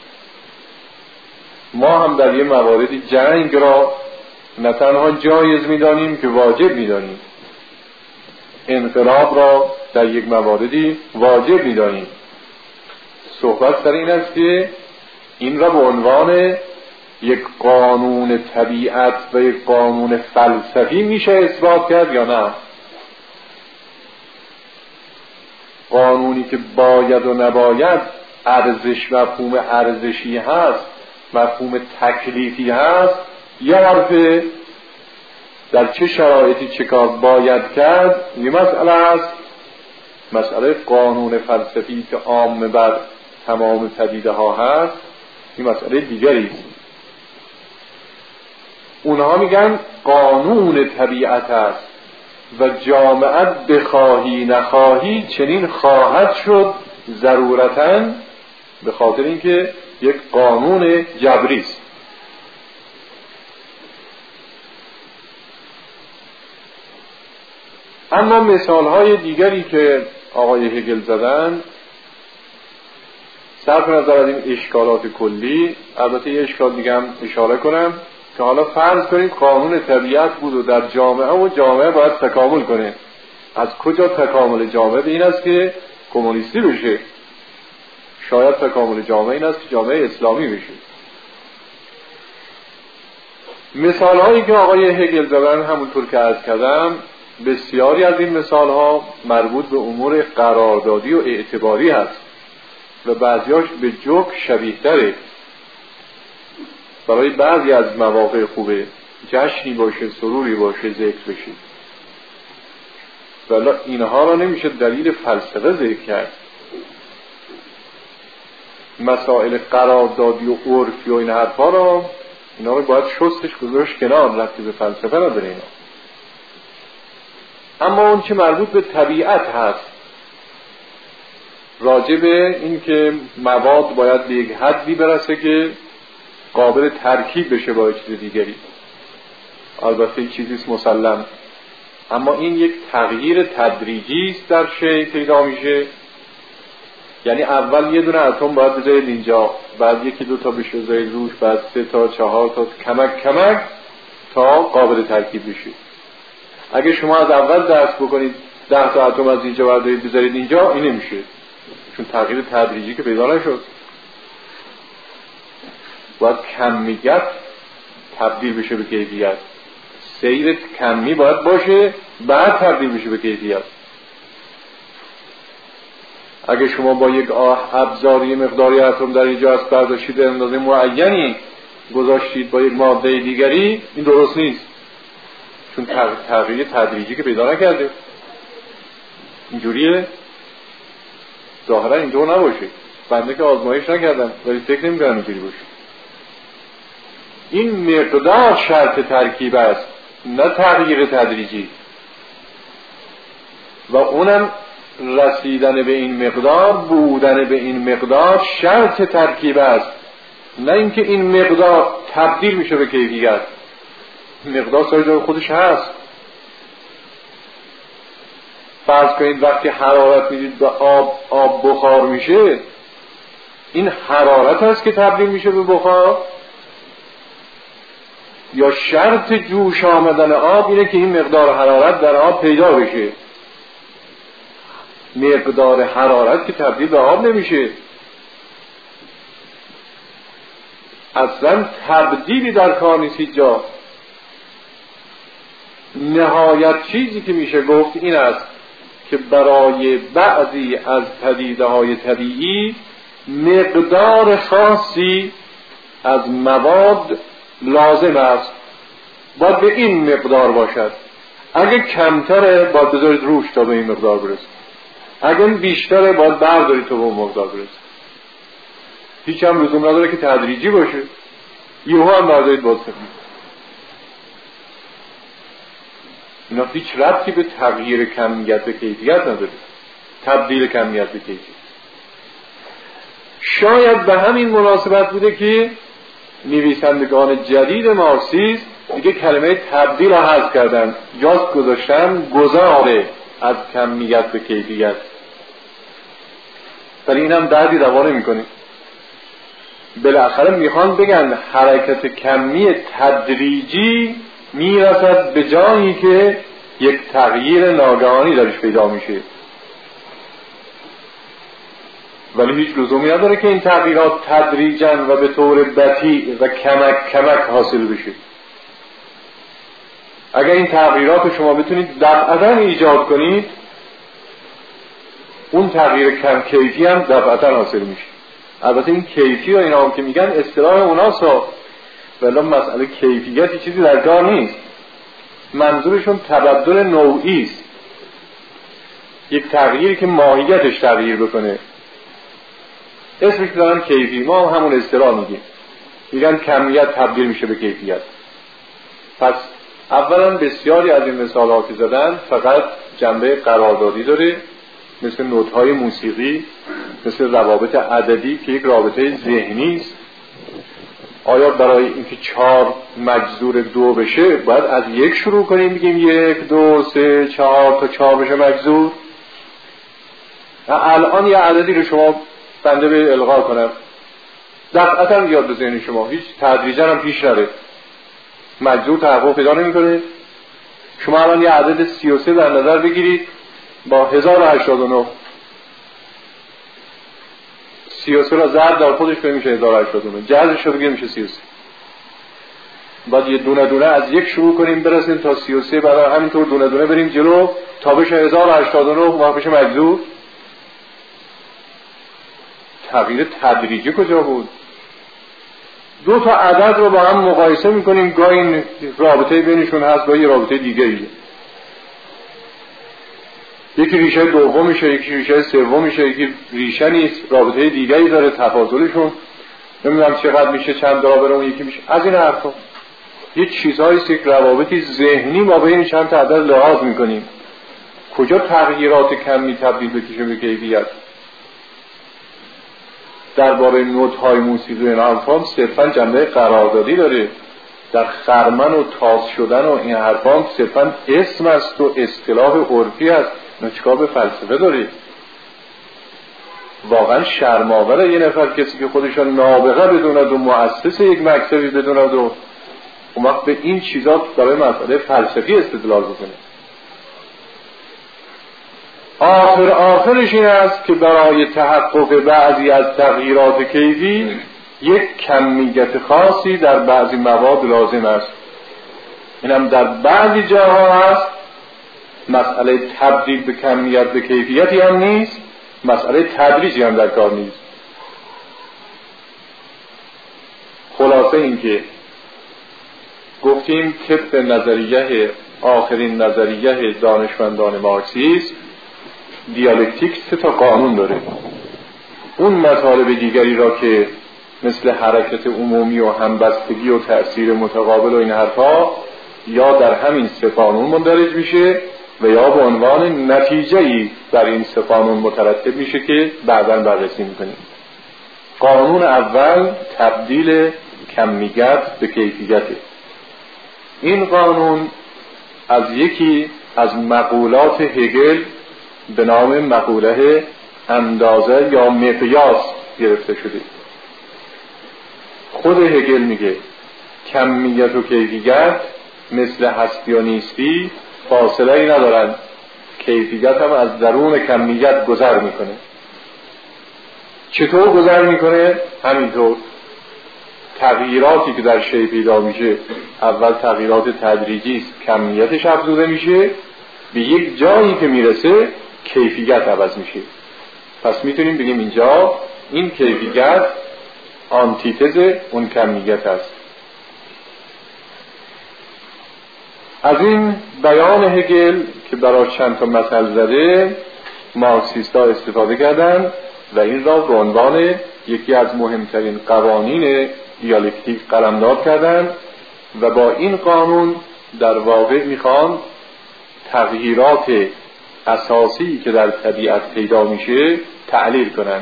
[SPEAKER 2] ما هم در یه مواردی جنگ را نه تنها جایز میدانیم که واجب میدانیم، انقلاب را در یک مواردی واجب میدانیم. صحبت سر این است که این را به عنوان یک قانون طبیعت و یک قانون فلسفی میشه اثبات کرد یا نه. قانونی که باید و نباید، ارزش، مفهوم ارزشی هست، مفهوم تکلیفی هست، یه حرفه در چه شرایطی چه کار باید کرد یه مسئله است. مسئله قانون فلسفی که عام بر تمام پدیده ها هست این مسئله دیگری است. اونها میگن قانون طبیعت است، و جامعت بخواهی نخواهی چنین خواهد شد ضرورتاً، به خاطر اینکه یک قانون جبری است. اما مثالهای دیگری که آقای هگل زدن، صرف نظر از این اشکالات کلی، البته یه اشکال دیگه هم اشاره کنم که حالا فرض کنیم قانون طبیعت بود و در جامعه و جامعه باید تکامل کنه. از کجا تکامل جامعه؟ به این است که کمونیستی بشه. شاید تکامل جامعه این است که جامعه اسلامی بشه. مثال هایی که آقای هگل زدن همونطور که عرض کردم، بسیاری از این مثال ها مربوط به امور قراردادی و اعتباری هست و بعضیاش به جوک شبیه تره. برای بعضی از مواقع خوبه جشنی باشه، سروری باشه، ذکر بشه، ولی اینها را نمیشه دلیل فلسفه ذکر کرد. مسائل قراردادی و عرفی و این حرفا را، اینا رو باید شستش گذاشت کنار، ربطی به فلسفه نداره اینا. اما اون که مربوط به طبیعت هست، راجع به این که مواد باید به یک حدی برسه که قابل ترکیب بشه با چیز دیگری، البته این چیزیست مسلم، اما این یک تغییر تدریجی است در شیء پیدا میشه. یعنی اول یه دونه اتم باید بذارید اینجا، بعد یکی دو تا بشه بذارید روش، بعد سه تا چهار تا کمک کمک تا قابل ترکیب بشه. اگه شما از اول درس بکنید ده تا اتم از اینجا بردارید بذارید اینجا، این نمیشه، چون تغییر تدریجی که پیدا نشد. باید کمیت تبدیل بشه به کیفیت، سیر کمی باید باشه بعد تبدیل بشه به کیفیت. اگه شما با یک ابزاری مقداری اتم در اینجا از برداشتید اندازه معینی گذاشتید با یک ماده دیگری، این درست نیست، چون تغییر تدریجی که پیدا نکرده. اینجوریه؟ ظاهرا اینجور نباشه، بنده که آزمایش نکردم ولی فکر نمی‌کنم اینجوری باشه. این مقدار شرط ترکیب است، نه تغییر تدریجی، و اونم رسیدن به این مقدار، بودن به این مقدار شرط ترکیب است، نه اینکه این مقدار تبدیل میشه به کیفیت. مقدار سر جای خودش هست. فرض کنید وقتی حرارت میدید به آب، آب بخار میشه، این حرارت هست که تبدیل میشه به بخار، یا شرط جوش آمدن آب اینه که این مقدار حرارت در آب پیدا بشه؟ مقدار حرارت که تبدیل به آب نمیشه. اصلا تبدیلی در کار نیست جا. نهایت چیزی که میشه گفت این است که برای بعضی از پدیده های طبیعی مقدار خاصی از مواد لازم است، باید به این مقدار باشد. اگه کمتره باید بذارید روش تا به این مقدار برسه، اگه بیشتره باید بردارید تا به اون مقدار برسه. هیچ هم لزوم نداره که تدریجی باشه، یهو هم بردارید باز کنید. اینا هیچ ربطی به تغییر کمیت به کیفیت نداره، تبدیل کمیت به کیفیت. شاید به همین مناسبت بوده که نویسندگان جدید مارکسیسم دیگه کلمه تبدیل را حذف کردن، جاست گذاشتن گذاره از کمیت به کیفیت. ولی این هم دردی روا نمی‌کنه. بالاخره میخوان بگن حرکت کمی تدریجی میرسد به جایی که یک تغییر ناگهانی درش پیدا میشه، ولی هیچ لزومی نداره که این تغییرات تدریجاً و به طور بطیء و کمک کمک حاصل بشه. اگر این تغییرات شما بتونید دفعتاً ایجاد کنید، اون تغییر کم کیفی هم دفعتاً حاصل میشه. البته این کیفی و اینا هم که میگن اصطلاح اوناسا، ولی مسئله کیفیتی چیزی در کار نیست. منظورشون تبدل نوعی است، یک تغییری که ماهیتش تغییر بکنه، اسمش دارن کیفی. ما هم همون اصطلاح میگیم، میگن کمیت تبدیل میشه به کیفیت. پس اولا بسیاری از این مثال ها که زدن فقط جنبه قراردادی داره، مثل نوت‌های موسیقی، مثل روابط عددی که یک رابطه ذهنی است. آیا برای اینکه چهار مجذور دو بشه باید از یک شروع کنیم بگیم یک دو سه چهار تا چهار بشه مجذور؟ الان یه عددی رو شما بنده به الغا کنم دفعتا یاد به ذهن شما، هیچ تدریجا هم پیش نره، مجذور تحقق پیدا نمی‌کنه. شما الان یه عدد سی و سه در نظر بگیرید با هزار و هشتاد و نه، سی و سه را ضرب در خودش به میشه هزار و هشتاد و نه، جذرش رو بگیر میشه سی و سه. بعد یه دونه دونه از یک شروع کنیم برسیم تا سی و سه، بعد همینطور دونه دونه بریم جلو تا بشه هزار و هشتاد و نه و بشه مجذور. تغییر تدریجی کجا بود؟ دو تا عدد رو با هم مقایسه میکنیم، گاهی این رابطه بینشون هست گاهی رابطه دیگه ایه. یکی ریشه دوم میشه، یکی ریشه سوم میشه، یکی ریشه نیست، رابطه دیگه‌ای داره، تفاضلشون نمیدونم چقدر میشه، چند برابر اون یکی میشه. از این حرفا یه چیزهایی است، یک روابطی ذهنی ما بین چند تا عدد لحاظ میکنیم. کجا تغییرات کمی تبدیل بشه به کیفیت؟ درباره نوت‌های موسیقی این حرفان صرفاً جنبه قراردادی داره. در خرمن و تاز شدن و این حرفان صرفاً اسم است و اصطلاح عرفی است، نه چیکار به فلسفه داره. واقعاً شرم‌آوره یه نفر کسی که خودشون نابغه بدوند و مؤسس یک مکتبی بدوند و اون وقت به این چیزا برای مسئله فلسفی استدلال بکنه. آخر آخرش این است که برای تحقق بعضی از تغییرات کیفی یک کمیت خاصی در بعضی مواد لازم است. اینم در بعضی جاها هست، مسئله تبدیل به کمیت به کیفیتی هم نیست، مسئله تدریجی هم در کار نیست. خلاصه این که گفتیم طبق نظریه آخرین نظریه دانشمندان مارکسیسم، دیالکتیک سه تا قانون داره. اون مطالب دیگری را که مثل حرکت عمومی و همبستگی و تأثیر متقابل و این حرفا یا در همین سه قانون مندرج میشه و یا به عنوان نتیجه‌ای در این سه قانون مترتب میشه که بعداً بررسی میکنیم. قانون اول تبدیل کمیت به کیفیته. این قانون از یکی از مقولات هگل به نام مقوله اندازه یا مقیاس گرفته شده. خود هگل میگه کمیت و کیفیت مثل هستی و نیستی فاصله ای ندارن، کیفیت هم از درون کمیت گذر میکنه. چطور گذر میکنه؟ همینطور تغییراتی که در شی پیدا میشه اول تغییرات تدریجی است، کمیتش افزوده میشه، به یک جایی که میرسه کیفیت عوض میشه. پس میتونیم بگیم اینجا این کیفیت آنتیتز اون کمیت است. از این بیان هگل که برای چند تا مثل زده مارکسیستا استفاده کردن و این را به عنوان یکی از مهمترین قوانین دیالکتیک قلمداد کردن و با این قانون در واقع میخوان تغییرات اساسی که در طبیعت پیدا میشه تعلیل کنن.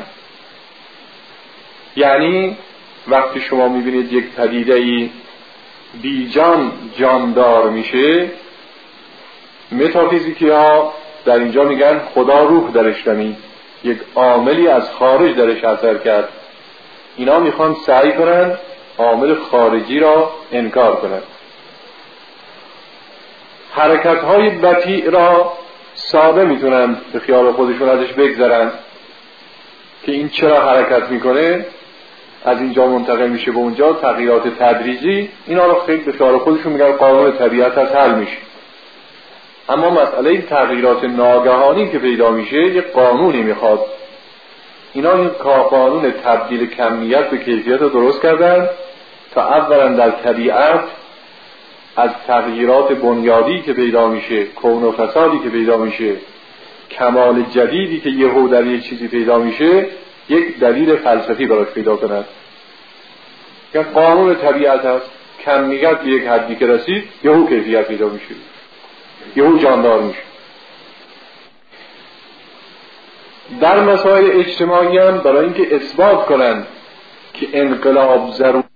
[SPEAKER 2] یعنی وقتی شما میبینید یک پدیده‌ای بی جان جاندار میشه، متافیزیکی ها در اینجا میگن خدا روح درش دمید، یک عاملی از خارج درش اثر کرد. اینا میخوان سعی کنن عامل خارجی را انکار کنن. حرکت های بطیء را ساده میتونن به خیال خودشون ازش بگذرن که این چرا حرکت میکنه، از اینجا منتقل میشه به اونجا، تغییرات تدریجی، اینا رو خیلی به خیال خودشون میگن قانون طبیعت از حل میشه. اما مسئله این تغییرات ناگهانی که پیدا میشه یک قانونی میخواد. اینا این قانون تبدیل کمیت به کیفیت رو درست کردن تا اولا در طبیعت از تغییرات بنیادی که پیدا میشه، کون و فسادی که پیدا میشه، کمال جدیدی که یهو در یک چیزی پیدا میشه، یک دلیل فلسفی براش پیدا کنند. که قانون طبیعت هست، کمیت به یک حدی که رسید یهو کیفیت پیدا میشه، یهو جاندار میشه. در مسائل اجتماعی هم برای اینکه اثبات کنند که انقلاب ضرورت